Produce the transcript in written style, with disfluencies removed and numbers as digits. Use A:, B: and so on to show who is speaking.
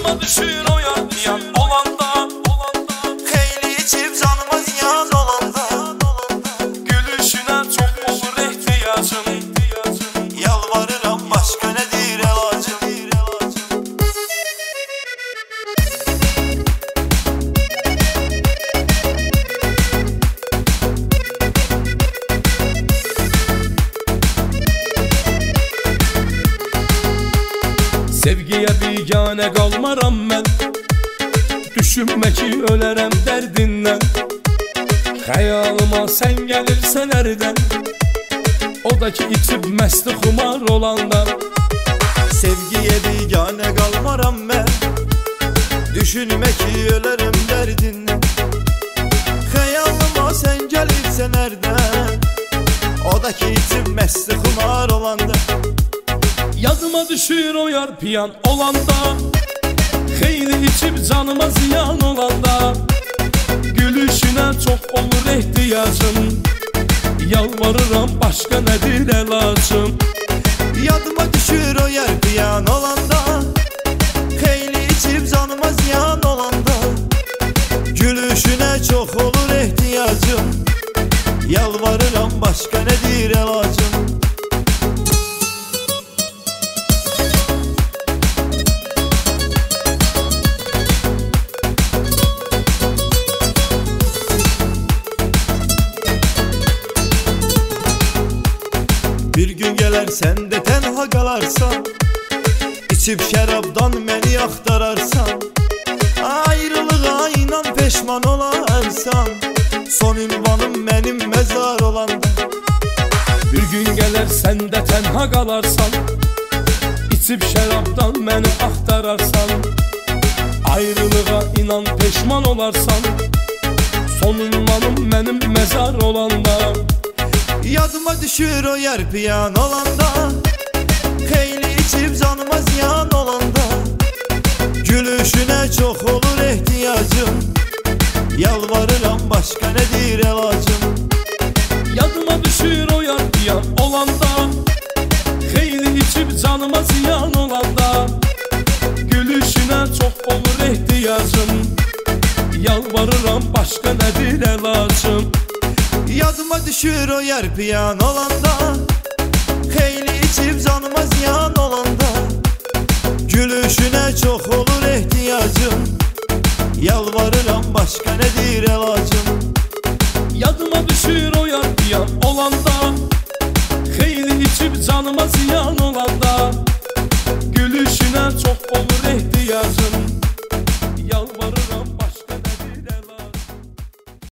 A: Yadıma düşür o yar yan olanda,
B: Xeyli içib canıma ziyan olanda,
A: gülüşüne çok olur ihtiyacım.
B: yalvarıram başka nedir elacım?
A: Sevgiye bigane kalmaram ben, düşünme ki ölərəm dərdindən. Xəyalıma sen gelirsən ərdən, o da ki içib məsti xumar olanda.
B: Sevgiye bigane kalmaram ben, düşünme ki ölerim derdinden. Xeyalıma sen gelirsen nereden, o da ki içib məsti xumar olanda.
A: Yadıma düşür o yar piyan olanda, xeyli içib canıma ziyan olanda, gülüşünə çox olur ihtiyacım. Yalvarıram başka nedir elacım?
B: Yadıma düşür o yer piyan olanda, xeyli içib canıma ziyan olanda, gülüşüne çok olur ihtiyacım. Yalvarıram başka nedir elacım? Bir gün gelir sen de tenha kalarsan, İçib şərabdan məni axtararsan, ayrılığa inan peşman olarsan, son ünvanım mənim məzar olanda.
A: Bir gün gelir sen de tenha kalarsan, içib şərabdan məni axtararsan, ayrılığa inan peşman olarsan, son ünvanım mənim məzar olanda.
B: Yadıma düşür o yer piyan olanda, xeyli içib canıma ziyan olanda, gülüşüne çok olur ihtiyacım. Yalvarıram başka nedir elacım?
A: Yadıma düşür o yar piyan olanda, xeyli içib canıma ziyan olanda, gülüşüne çok olur ihtiyacım. Yalvarıram başka nedir elacım?
B: Yadıma düşür o yer piyan olanda, xeyli içib canıma ziyan olanda, gülüşüne çok olur ihtiyacım. Yalvarıram başka nedir elacım?
A: Yadıma düşür o yar piyan olanda, xeyli içib canıma ziyan olanda, gülüşüne çok olur